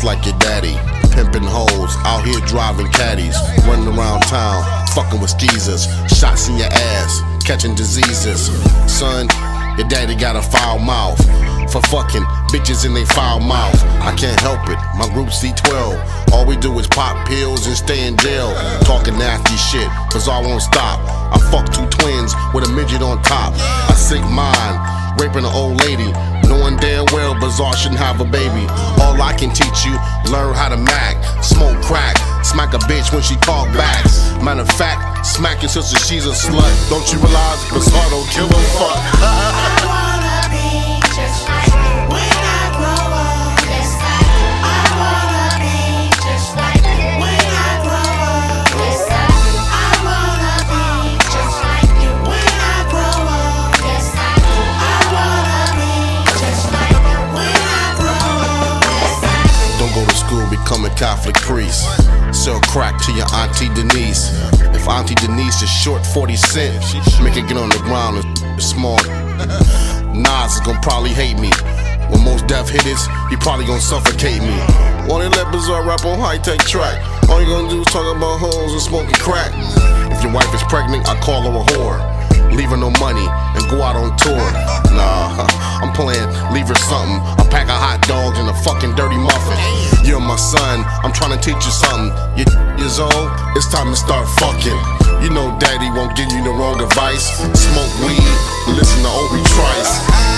like your daddy. Pimping hoes, out here driving caddies. Running around town, fucking with skeezers. Shots in your ass, catching diseases. Son, your daddy got a foul mouth for fucking bitches in they foul mouth. I can't help it, my group C12. All we do is pop pills and stay in jail. Talking nasty shit, Bizarre won't stop. I fuck two twins with a midget on top. I sick mine, raping an old lady, knowing damn well Bizarre shouldn't have a baby. All I can teach you, learn how to mac, smoke crack, smack a bitch when she talk back. Matter of fact, smack your sister, she's a slut. Don't you realize Bizarre don't give a fuck? I wanna be just like you when I grow up. Yes, I wanna be just like you when I grow up. Yes, I wanna be just like you when I grow up. Yes, I wanna be just like you when I grow up. Yes, Don't go to school, become a Catholic priest. Sell crack to your Auntie Denise. If Auntie Denise is short 40 cents, make it get on the ground and small. Nas is gonna probably hate me. When most deaf hit it, he probably gonna suffocate me. Why they let Bizarre rap on high-tech track? All you gonna do is talk about hoes and smoking crack. If your wife is pregnant, I call her a whore. Leave her no money and go out on tour. Nah, I'm playing leave her something. I'll pack a hot dog and a fucking dirty muffin. You're my son, I'm trying to teach you something. You're years old, it's time to start fucking. You know daddy won't give you the wrong advice. Smoke weed, listen to Obi Trice.